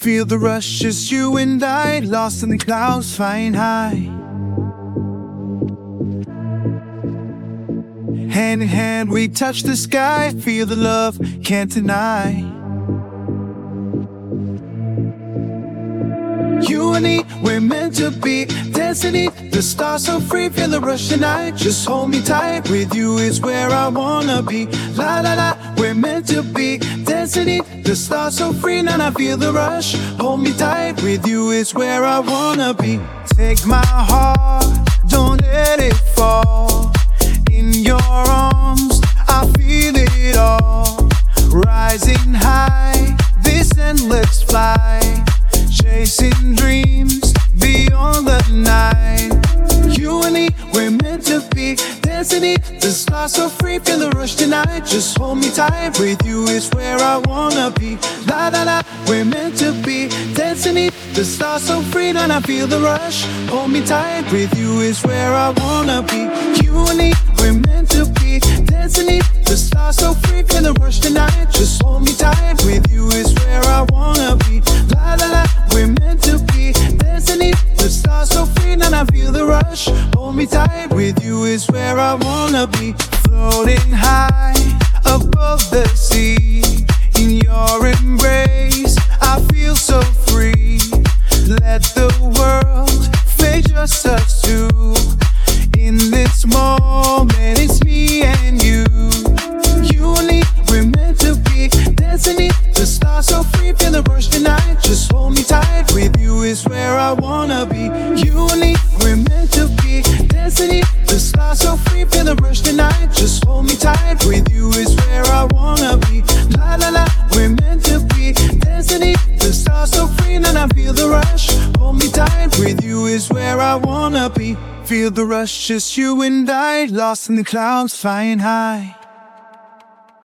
Feel the rush, just you and I, lost in the clouds, flying high. Hand in hand we touch the sky, feel the love, can't deny. You and me, we're meant to be, destiny, the stars so free, feel the rush tonight. Just hold me tight, with you is where I wanna be. La la la, we're meant to be, destiny, the stars so free, now I feel the rush. Hold me tight, with you is where I wanna be. Take my heart, don't let it fall. In your arms, I feel it all. Rising high, this endless flight, chasing dreams beyond the night. You and me, we're meant to be, destiny, the stars so free, feel the rush tonight. Just hold me tight, with you is where I wanna be. La la la, we're meant to be, destiny, the stars so free, and I feel the rush. Hold me tight, with you is where I wanna be. You and me, we're meant to be, destiny, the stars so free, feel the rush tonight. Just hold me tight, with you is where I wanna be. La la la, we're meant to be, destiny, the stars so free, and I feel the rush. Hold me tight, with you is where I wanna be. Floating high above the sea, in your embrace I feel so free. Let the world fade just us two. In this moment it's me and you. You and me, we're meant to be, destiny, the stars so free, feel the rush tonight. Just hold me tight, with you is where I wanna be. You and me, we're meant to be, destiny, the stars so free, feel the rush tonight. Just hold me tight, with you is where I wanna be. La la la, we're meant to be, destiny, the stars so free, and I feel the rush. Hold me tight, with you is where I wanna be. Feel the rush, just you and I, lost in the clouds, flying high.